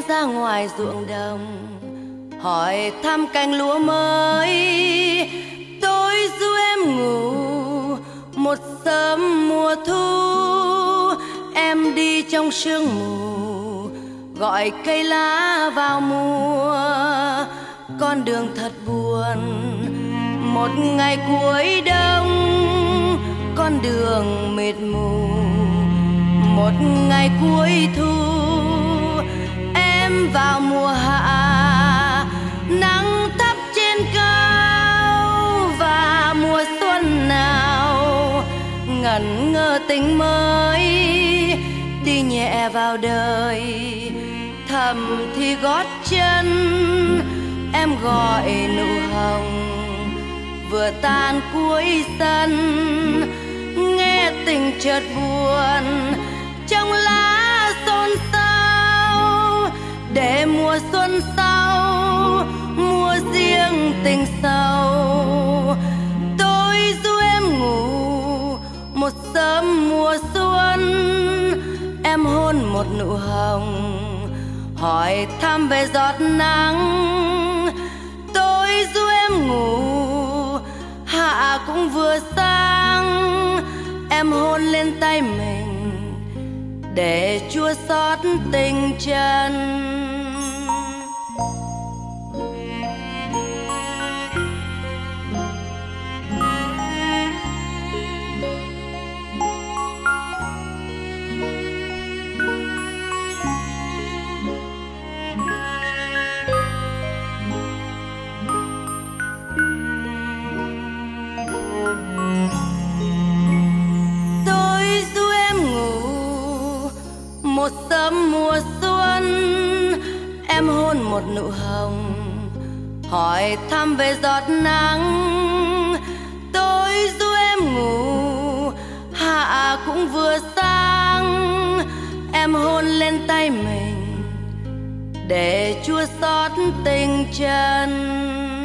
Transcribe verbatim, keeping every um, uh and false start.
ra ngoài ruộng đồng, hỏi thăm cánh lúa mới. Tôi du em ngủ một sớm mùa thu, em đi trong sương mù gọi cây lá vào mùa. Con đường thật buồn một ngày cuối đông, con đường mịt mù một ngày cuối thu. Em vào mùa hạ nắng thấp trên cao, và mùa xuân nào ngẩn ngơ tình mới đi nhẹ vào đời. Thầm thì gót chân em gọi nụ hồng vừa tan cuối sân. Nghe tình chợt buồn trong lá xôn xao, để mùa xuân sau mùa riêng tình sâu. Tôi du em ngủ một sớm mùa xuân, em hôn một nụ hồng hỏi thăm về giọt nắng. Tôi du em ngủ hạ cũng vừa sáng, em hôn lên tay mình để chua xót tình chân. Một sớm mùa xuân, em hôn một nụ hồng hỏi thăm về giọt nắng. Tôi du em ngủ hạ cũng vừa sáng, em hôn lên tay mình để chua xót tình chân.